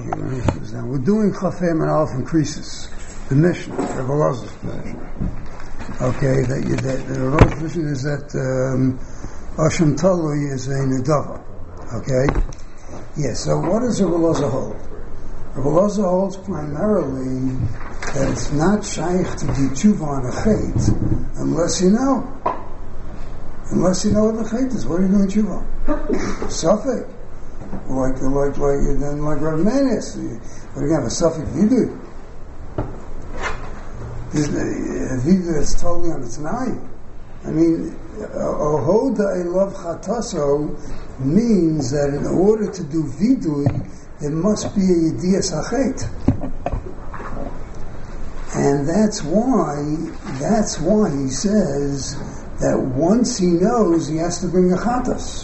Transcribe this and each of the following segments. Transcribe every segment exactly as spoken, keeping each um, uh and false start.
issues now. We're doing Chafim and Aleph increases. The Mishnah, Rebbe Elazar's position. Okay, that you, that the Rebbe's position is that um, Asham Talui is a Nedava. Okay? Yeah, so what does Rebbe Elazar hold? Rebbe Elazar holds primarily that it's not shaykh to do tshuva on a chait unless you know. Unless you know what the chait is. What are you doing tshuva? Suffolk. Like, like, like, then like Rav Manis. What are you going to have, a Suffolk vidu? A vidu that's totally on its nine. I mean, Ohoda Elav Chataso means that in order to do vidui, there must be a Yediyas HaChet. And that's why, that's why he says that once he knows, he has to bring a Chatas.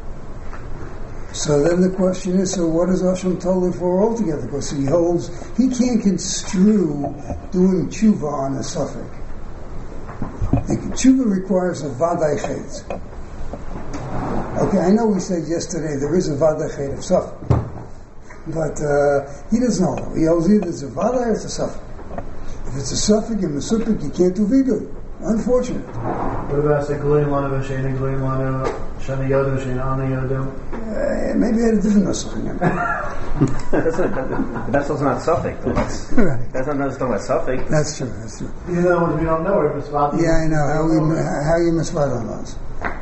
So then the question is, so what is Asham Toli for altogether? Because he holds, he can't construe doing tshuva on a suffix. The tshuva requires a vaday chet. Okay, I know we said yesterday there is a vaday chet of suffix. But uh, he doesn't know. He holds either it's a vaday or it's a suffix. If it's a suffix and the suffix, you can't do vidu. Unfortunate. What about the Gluim Lana Vashana Gluim Lana Shana Yodu Shana Ana Yodu? Maybe I had a different nusach in him. That's not, that, that's also not suffix. That's, right. that's not talking about suffix. That's true. That's true. You know, we don't know if it's about. Yeah, I know. How we how you misfed on those?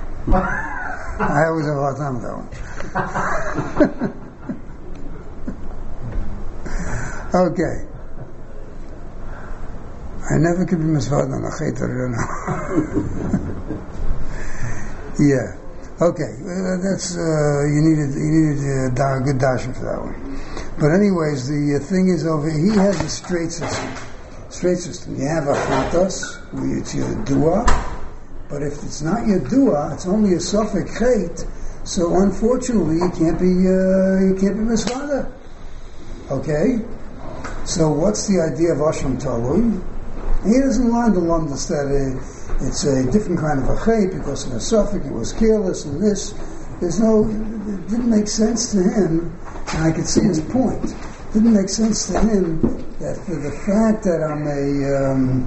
I always have a hard time with that one. Okay. I never could be misfed on a chait, I don't know. Yeah. Okay. Uh, that's, uh, you needed, you needed a uh, good dasher for that one. But anyways, the uh, thing is over here, he has a straight system. Straight system. You have a chatas, where it's your dua, but if it's not your dua, it's only a suffix chait, so unfortunately you can't be, uh, you can't be misfada. Okay? So what's the idea of Asham Talui? He doesn't learn the lumdus that uh, it's a different kind of a chait because of the suffix, it was careless and this. There's no, it didn't make sense to him, and I could see his point. It didn't make sense to him that for the fact that I'm a, um,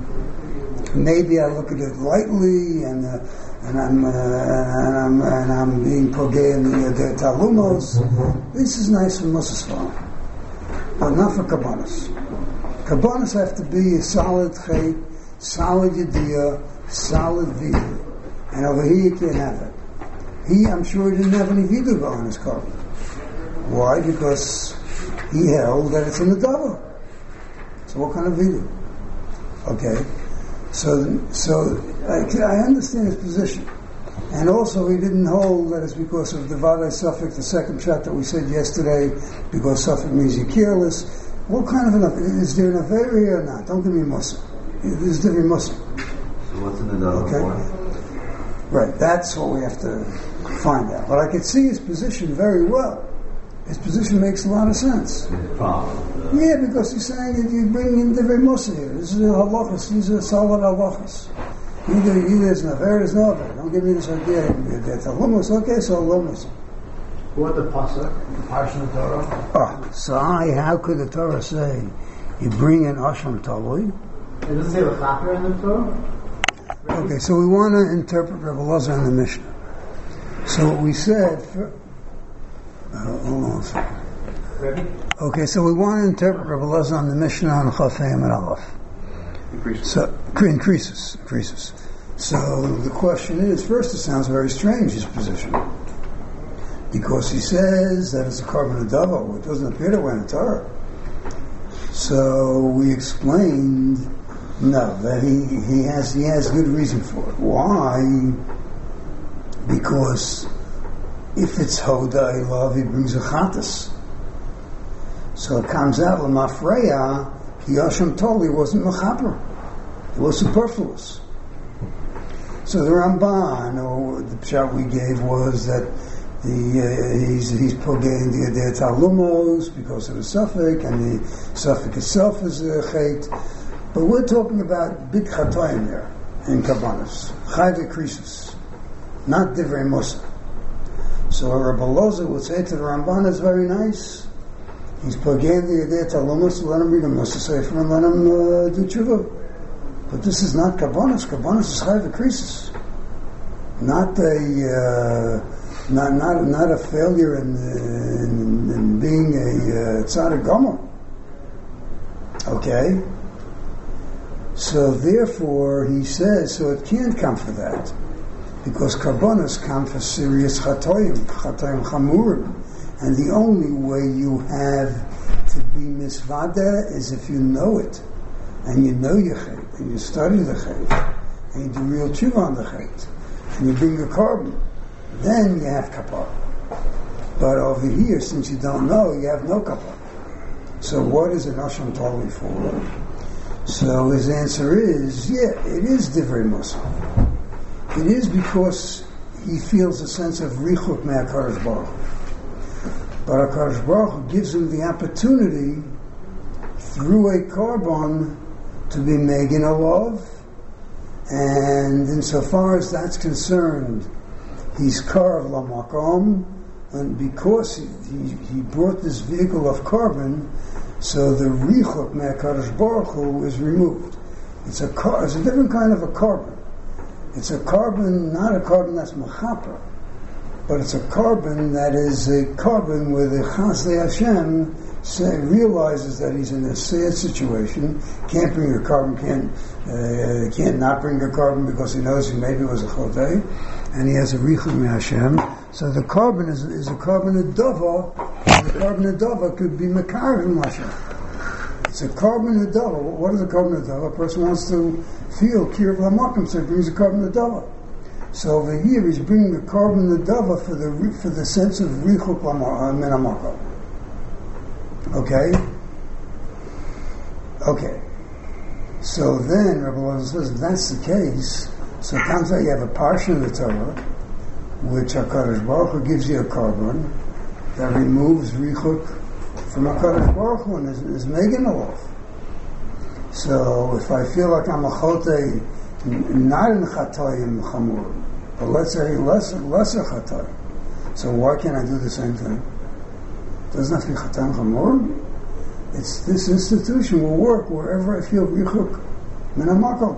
maybe I look at it lightly and uh, and I'm uh, and I'm and I'm being pogay in the, uh, the talumos. This is nice for Musaslam, but not for kabbanas. Kabbanas have to be a solid chait, solid yediyah, solid vidu. And over here you can't have it. He, I'm sure he didn't have any vidu on his cover. Why? Because he held that it's in the double. So what kind of vidu? Okay. So, so I, I understand his position. And also he didn't hold that it's because of the vaday suffix, the second shot that we said yesterday, because suffix means you're careless. What kind of an, is there an Averi or not? Don't give me Musa. Is there a Musa? So what's in the double? Okay. Right, that's what we have to find out. But I could see his position very well. His position makes a lot of sense. Problem. Yeah, because he's saying that you bring in the very Musa here. This is a halachas. These are solid halachas. Either, either there's an Averi, there's no Averi. Don't give me this idea. It's a lumus, okay, so a lumus. What the pasuk, the parsha of the Torah? Oh, so I, how could the Torah say you bring in Asham Talui? It doesn't say the chapter in the Torah? Okay, so we want to interpret Rebbe Elazar in the Mishnah. So what we said, for, uh, hold on a second. Ready? Okay, so we want to interpret Rebbe Elazar on the Mishnah on Chafayim and Aleph. Increases. So, increases, increases. So the question is, first it sounds very strange, his position. Because he says that it's a carbon of double. It doesn't appear that way in the Torah. So we explained, no, that he, he has he has good reason for it. Why? Because if it's Hoda Elav, he brings a Chatas. So it comes out, L'mafreya, Yasham Toli wasn't Mechaper. It was superfluous. So the Ramban, or the pshat we gave was that The, uh, he's he's pogain the the talumos because of the suffix, and the suffix itself is a chait. But we're talking about big chatoim there in kabbanas, chayve krisis, not divrei musa. So Rebbe Elazar would say to the Ramban, "It's very nice. He's pagayim the yedei talamus, let him read a Musa Sefer and let him uh, do tshuva. But this is not kabbanis. Kabbanis is chayv krisis, not a uh, not not not a failure in in, in being a tzaddik uh, gomer. Okay. So therefore, he says, so it can't come for that, because kabbanis come for serious chatoyim, chatoyim chamurim, and the only way you have to be misvada is if you know it, and you know your chet, and you study the chet, and you do real tshuva on the chet, and you bring a carbon, then you have kapara. But over here, since you don't know, you have no kapara. So what is an asham totally for? So his answer is, yeah, it is divrei Musa. It is because he feels a sense of richuk me'akadosh baruch Hu. But HaKadosh Baruch Hu gives him the opportunity through a carbon to be Megan Alav, and insofar as that's concerned, he's Karv Lamakom, and because he, he, he brought this vehicle of carbon, so the Richuk me'akadosh Baruch Hu is removed. It's a car, it's a different kind of a carbon. It's a carbon, not a carbon that's mechaper, but it's a carbon that is a carbon where the Chasdei Hashem say, realizes that he's in a sad situation, can't bring a carbon, can't uh, can't not bring a carbon because he knows he maybe was a Chotei, and he has a Richuk me'Hashem. So the carbon is, is a carbon of Dova. The carbon of Dova could be Mekarim Hashem. It's a carbon of Dova. What is a carbon of Dova? A person wants to feel Kirv Lamakim, so he brings a carbon of Dova. So over here he's bringing the carbon of Dova for the for the sense of Richuk Menamakom. Okay? Okay. So then, Rabbi Elazar says, if that's the case, so it comes out you have a portion of the Torah, which HaKadosh Baruch Hu gives you a carbon that removes Richuk from HaKadosh Baruch Hu and is, is Megan Alof. So if I feel like I'm a Chotei, not in Chatoyim Chamur, but let's say lesser, lesser Chatoyim, so why can't I do the same thing? Doesn't have to be Chatoyim Chamur. It's this institution will work wherever I feel Richuk Min HaMakom.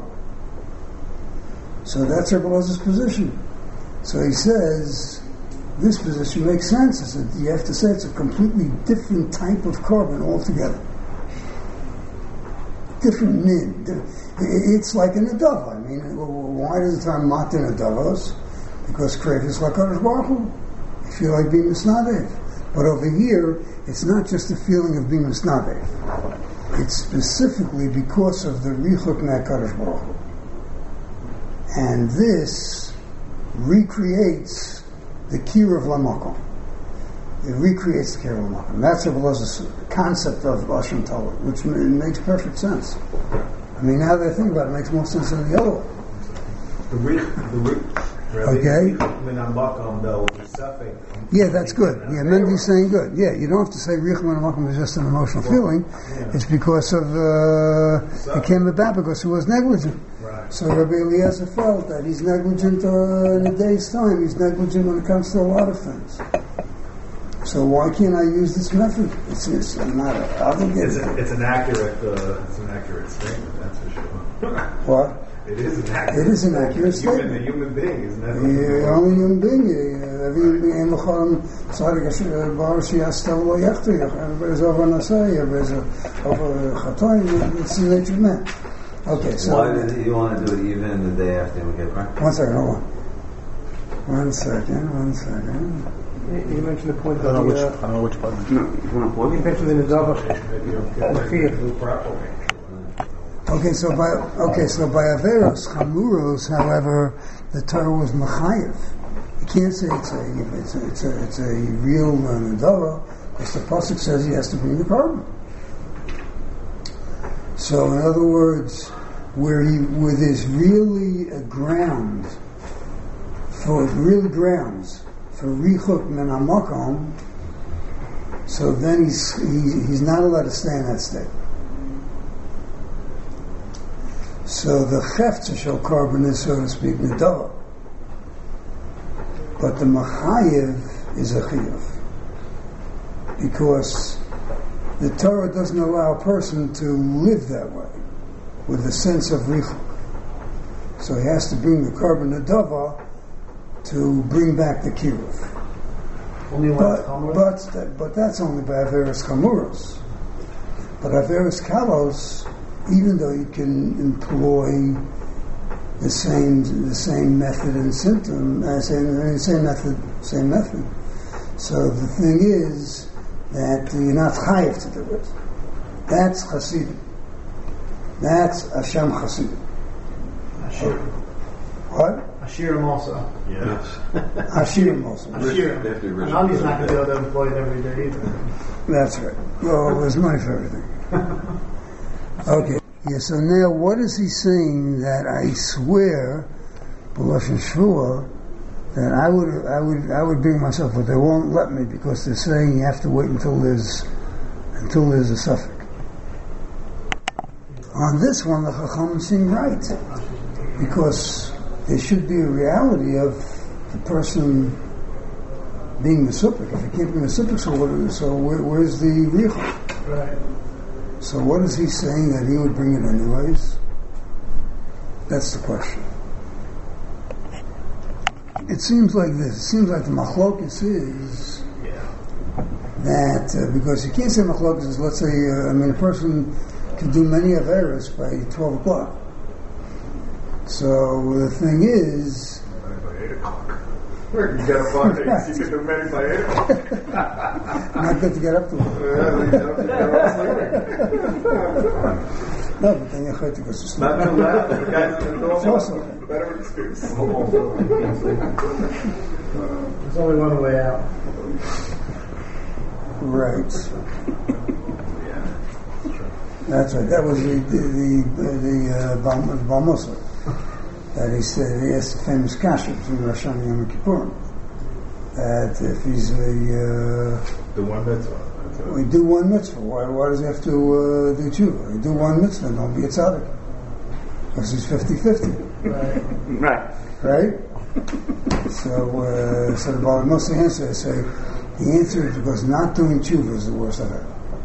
So that's Rabbi Elazar's position. So he says, this position makes sense. It's a, you have to say it's a completely different type of carbon altogether. Different min. It's like an adava. I mean, why does the term matin adavos? Because krev is like HaKadosh Baruch Hu. You feel like being misnadev. But over here, it's not just a feeling of being misnadev. It's specifically because of the richuk me'HaKadosh Baruch Hu. And this recreates the Kiruv Lamakom. It recreates the Kiruv Lamakom. That's Rabbi Elazar's concept of Asham Torah, which m- makes perfect sense. I mean, now that I think about it, it makes more sense than the other one. The Rich, the Rich, Okay. though, suffix. Yeah, that's good. Yeah, Mendy's saying good. Yeah, you don't have to say Rich Menamakom is just an emotional feeling. Yeah. It's because of, uh, it came about because he was negligent. Right. So Rabbi Eliezer felt that he's negligent uh, in a day's time. He's negligent when it comes to a lot of things. So why can't I use this method? It's, it's not obligated. It's, a, it's an accurate, uh, it's an accurate statement. That's for sure. What? It is an accurate. It is an accurate human, statement. A human being is never. You're only a human being. Everybody's over Nasai, everybody's over Chatoim. It's the nature of man. Okay, so. Why did you want to do it even the day after we get back? One second, hold on. One second, one second. You mentioned the point I don't know of which, the, I don't know which part. No, you want to pause you it? mentioned in the Dava, the fear. Okay, so by okay, so by Averos Chamuros, however, the Torah was Machayev. You can't say it's a it's a it's a, it's a real Nadava, because the pasuk says he has to bring the carbon. So, in other words, where he where there's really a ground for real grounds for Richuk Min HaMakom, so then he's he, he's not allowed to stay in that state. So the chefta shel carbon is, so to speak, nedava, but the machayev is a chiyuv, because the Torah doesn't allow a person to live that way, with a sense of richuk. So he has to bring the korban nedava to bring back the kiruv. Only when But it's Chamuros? but that, but that's only by Averis Chamuros. But Averis Kalos, even though you can employ the same the same method and symptom, uh, same same method, same method. So the thing is that you're not chayiv to do it. That's Hasidim. That's Hashem Hasidim. Ashir. What? Ashirim also. Yes. Hashirim also. Ashirim. They have to And Ali's not going to be able to employ it every day either. That's right. Well, there's money for everything. Okay. Yeah, so now what is he saying that I swear, B'Lashon Shvuah, that I would, I would, I would bring myself, but they won't let me because they're saying you have to wait until there's, until there's a suffix. On this one, the Chacham seem right, because there should be a reality of the person being the supik. If you can't bring the supik, so, what, so where, where's the richuk? Right. So what is he saying that he would bring it anyways? That's the question. It seems like this. It seems like the machlokes is that uh, because you can't say machlokes is, let's say, uh, I mean, a person can do many averos by twelve o'clock. So the thing is, By eight o'clock. You get up on eight. You can do many by eight o'clock. not good to get up to it. Yeah, you know, you get up sleeping. No, but then you have to go to sleep. Not too loud. The guys in the door. It's also- Better excuse. There's only one way out. Right. That's right. That was the the the, the uh, Balmosa that he said. He asked the famous kasha between Rosh Hashanah and Yom Kippur that if he's a uh, The one that's on. we do one mitzvah. Why, why does he have to uh, do tshuva? We do one mitzvah, don't be a tzaddik. Because he's fifty-fifty. Right. Right. Right? So, uh, so the Baal Moshe answer, say, the answer is because not doing tshuva is the worst of it.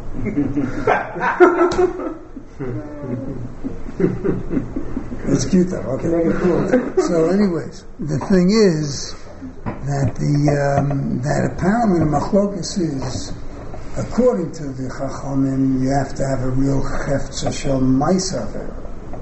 It's cute though, okay. So anyways, the thing is that the um, that apparently the machlokes is, according to the Chachamim, you have to have a real chefetz shel ma'isa there.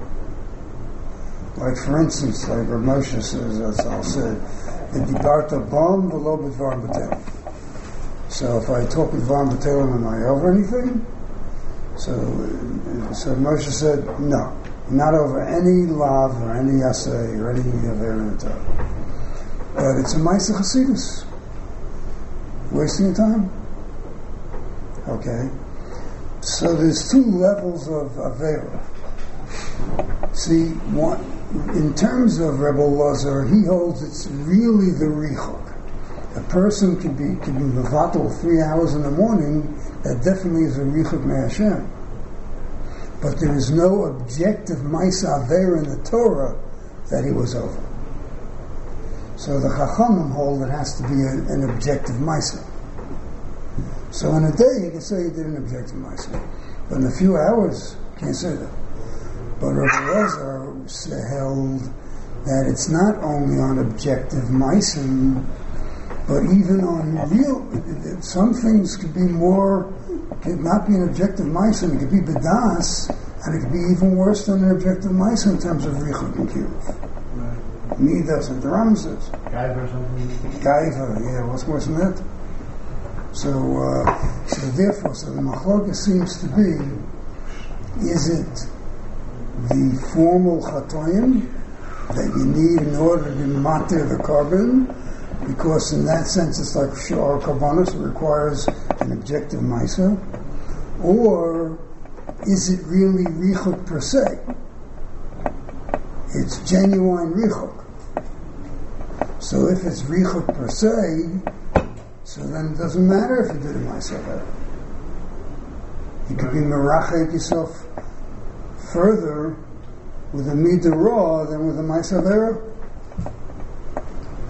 Like for instance, like Rav Moshe says, as I'll say, the dibarta bam v'lo b'dvar b'tel. So if I talk with dvar b'tel, am I over anything? So, so Moshe said, no, not over any lav or any yaseh or any aver in the Torah. But it's a ma'isa chasidus. Wasting your time? Okay. So there's two levels of avera. See, one, in terms of Rebbe Lazar, he holds it's really the richuk. A person could be could be mevatel three hours in the morning. That definitely is a richuk me'Hashem. But there is no objective ma'isa avera in the Torah that he was over. So the Chachamim hold it has to be a, an objective ma'isa. So in a day you can say you did an objective ma'isa, but in a few hours you can't say that. But Rabbi Elazar held that it's not only on objective ma'asim, but even on real. Some things could be more, could not be an objective ma'asim. It could be bedas, and it could be even worse than an objective ma'asim in terms of richuk and kiruv. Midas and the Ram says. Gaiva or something. Gaiva, yeah, what's worse than that? So, uh, so therefore, so the machlokes seems to be: is it the formal chatoim that you need in order to matir the carbon, because in that sense it's like shor karbanos, it requires an objective ma'isa, or is it really richuk per se? It's genuine richuk. So if it's richuk per se, so then it doesn't matter if you did a ma'isa there. You could be merachek yourself further with a midah raw than with a ma'isa vera.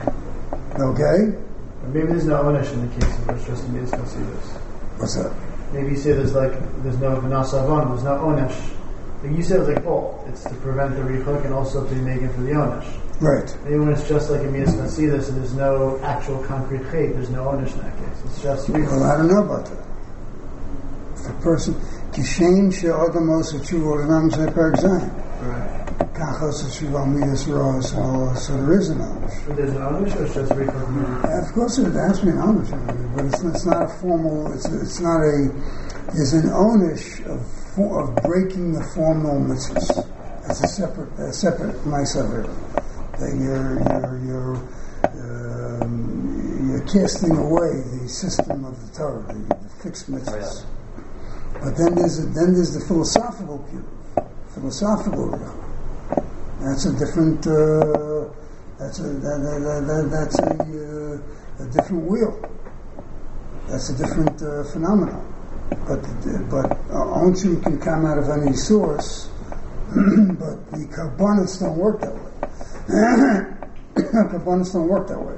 Okay? Maybe there's no onish in the case of it's just a midas chasidus. What's that? maybe you say there's like there's no v'nasavon, there's no onesh. Like you said, it's like both. It's to prevent the richuk and also to make it for the onesh. Right. Maybe when it's just like a midas chassidus and there's no actual concrete chait, there's no onesh in that case. It's just richuk. Well, I don't know about that. If a person kishem she'odamos v'tshuva l'nam zeh perek zayin. Right. Kachos v'tshuva midas ros, so there is an onesh. But there's an onesh or it's just richuk? Of course, it has to be an onesh, but it's, it's not a formal. It's it's not a. There's an onesh of of breaking the formal mitzvahs. That's a separate a separate ma'aser. That you're you're you're um, you're casting away the system of the Torah, the, the fixed mitzvahs. But then there's a, then there's the philosophical view, philosophical view. That's a different. Uh, that's a that, that, that, that's a, uh, a different wheel. That's a different uh, phenomenon. But but uh, only can come out of any source. But the carbonates don't work that way. Carbonates don't work that way.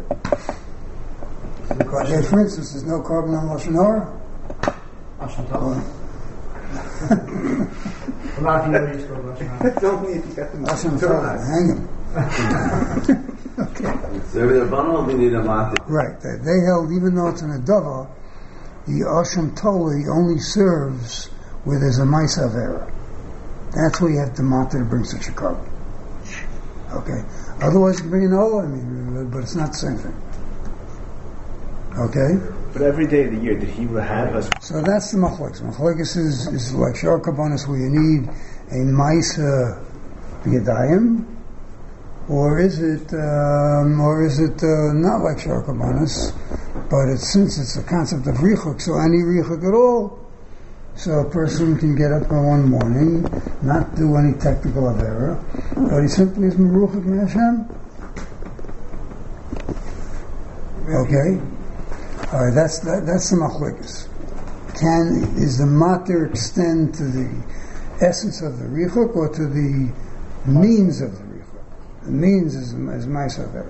Okay, for instance, there's no carbon on Lashon Hara. Lashon Tov. I'm not familiar with Lashon Hara. Don't need to get them. Lashon Tov, hang him. Okay. So the Rabbanon we need a matir. Right. They, they held, even though it's an adava, the Asham Toli only serves where there's a Ma'aser Avera. That's where you have the matir to bring such a carbon. Okay. Otherwise, you can bring an oil, I mean, but it's not the same thing. Okay? But every day of the year, did he have us? So that's the machlokes. Machlokes is, is like shor karbonos, where you need a ma'aser b'yadayim, or is it, um, or is it uh, not like shor karbonos, but it's, since it's the concept of richuk, so any richuk at all, so a person can get up on one morning, not do any technical avera, but he simply is meruchak min Hashem. Okay? All right, that's that, that's the machlokes. Can is the matir extend to the essence of the richuk or to the means of the richuk? The means is is ma'aser avera.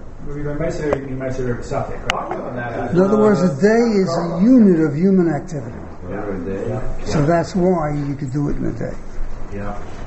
In other words, a day is a unit of human activity. So that's why you could do it in a day. Yeah.